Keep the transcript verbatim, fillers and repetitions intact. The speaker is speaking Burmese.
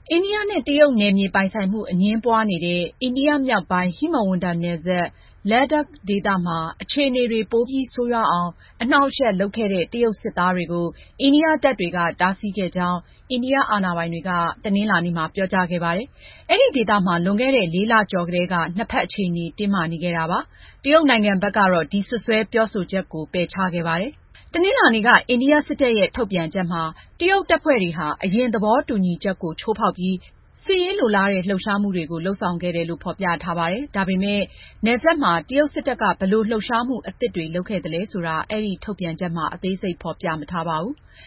အိန္ဒိယနဲ့ တရုတ်နယ်မြေပိုင်ဆိုင်မှု အငြင်းပွားနေတဲ့ အိန္ဒိယမြောက်ပိုင်း ဟိမဝန္တာနယ်စပ် Ladakh ဒေသမှာ အခြေအနေတွေ ပိုပြီးဆိုးရွားအောင် အနှောင့်အယှက်လုပ်ခဲ့တဲ့ တရုတ်စစ်သားတွေကို အိန္ဒိယတပ်တွေက တားဆီးခဲ့ကြောင်း အိန္ဒိယအာဏာပိုင်တွေက တနင်္လာနေ့မှာ ပြောကြားခဲ့ပါတယ်။ အဲဒီဒေသမှာ လွန်ခဲ့တဲ့ လေးလကျော်ကတည်းက နှစ်ဖက်အခြေအနေ တင်းမာနေခဲ့တာပါ။ တရုတ်နိုင်ငံဘက်ကတော့ ဒီစွပ်စွဲပြောဆိုချက်ကို ပယ်ချခဲ့ပါတယ်။ တနင်္လာနေ့က အိန္ဒိယစစ်တပ်ရဲ့ ထုတ်ပြန်ချက်မှာ တရုတ်တပ်ဖွဲ့တွေဟာ အရင်သဘောတူညီချက်ကို ချိုးဖောက်ပြီး စစ်ရေးလိုလားတဲ့ လှုပ်ရှားမှုတွေကို လုပ်ဆောင်ခဲ့တယ်လို့ ဖော်ပြထားပါတယ်။ ဒါပေမဲ့ နယ်စပ်မှာ တရုတ်စစ်တပ်က ဘယ်လိုလှုပ်ရှားမှု အသစ်တွေ လုပ်ခဲ့သလဲဆိုတာ အဲဒီထုတ်ပြန်ချက်မှာ အသေးစိတ်ဖော်ပြမထားပါဘူး။